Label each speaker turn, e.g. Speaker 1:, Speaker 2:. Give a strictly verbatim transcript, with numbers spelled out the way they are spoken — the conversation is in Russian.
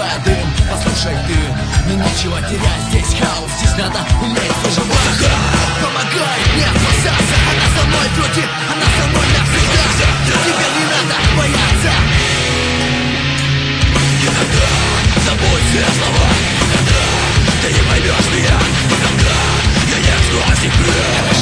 Speaker 1: выдыхая дым. Послушай ты, ну нечего терять, здесь хаос, здесь надо уметь выживать. Помогай, не опасаться, она со мной против, она со мной навсегда. Тебе не надо бояться.
Speaker 2: Иногда забудь все слова, иногда ты не поймешь меня, иногда я не скажу тебе.